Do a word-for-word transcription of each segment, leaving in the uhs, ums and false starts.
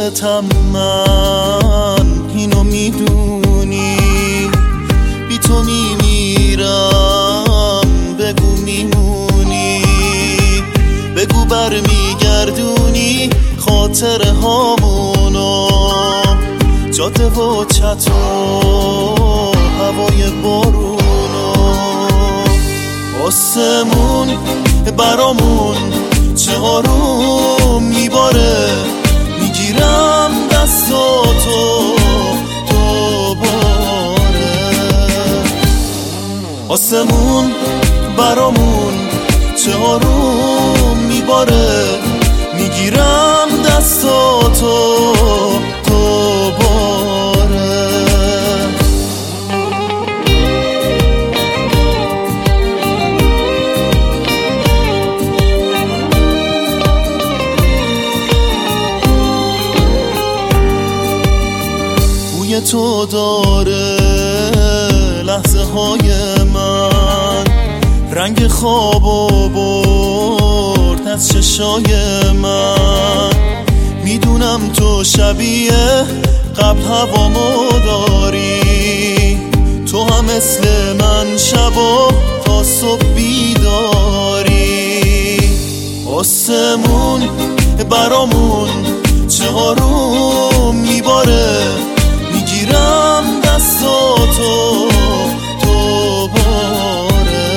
خودتم، من اینو میدونی. بی تو میمیرم، بگو میمونی، بگو برمیگردونی خاطر هامونو، جاده و چطور هوای بارونو. آسمون برامون چه آروم میباره، میگیرم دستاتو دوباره. آسمون برامون چه آروم میباره، میگیرم دستاتو دوباره. بوی تو داره لحظه های من، رنگ خواب و برد از چشای من. میدونم تو شبیه قبل هوامو داری، تو هم مثل من شبا تا صبح بیداری. آسمون برامون چه آروم میباره، میگیرم دستاتو دوباره.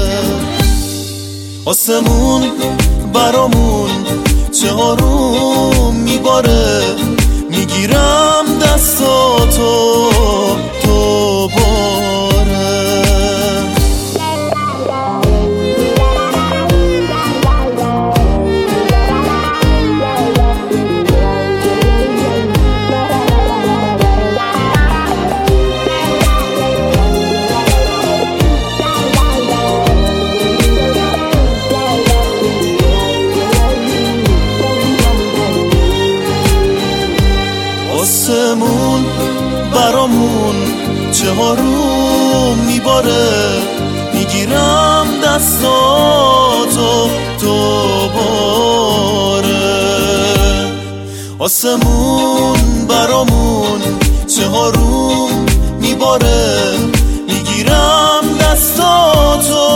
آسمون برامون چه آروم میباره، میگیرم دستاتو دوباره. آسمون برامون چه آروم میباره، میگیرم دستاتو دوباره. آسمون برامون چه آروم میباره، میگیرم دستاتو